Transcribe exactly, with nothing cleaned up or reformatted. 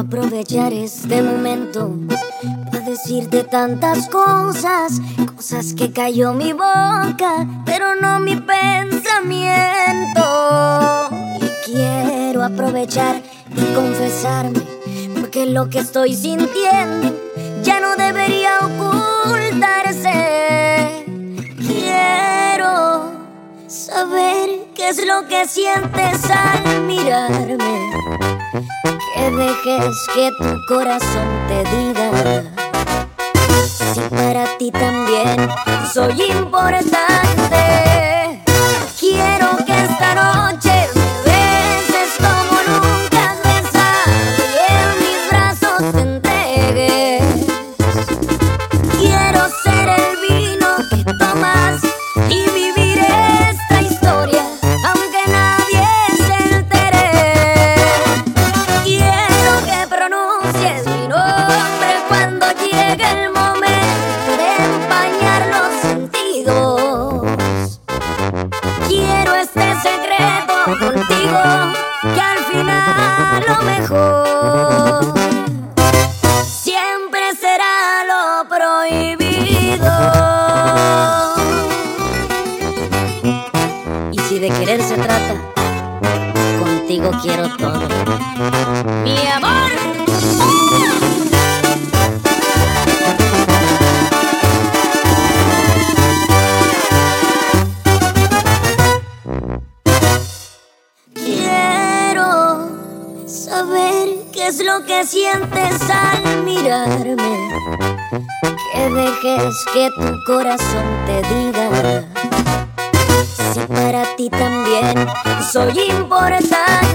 aprovechar este momento para decirte tantas cosas, cosas que cayó mi boca, pero no mi pensamiento. Y quiero aprovechar y confesarme, porque lo que estoy sintiendo ya no debería ocultarse. Quiero saber qué es lo que sientes al mirarme, que dejes que tu corazón te diga si para ti también soy importante. Quiero que esta noche me beses como nunca has besado y en mis brazos te entregues. Quiero ser el vino que tomas y vivir esta historia aunque nadie se entere. Quiero que pronuncies mi nombre cuando llegue el momento de empañar los sentidos. Quiero este secreto contigo, que al final lo mejor siempre será lo prohibido. Y si de querer se trata, contigo quiero todo, mi amor. Quiero saber qué es lo que sientes al mirarme, que dejes que tu corazón te diga si para ti también soy importante.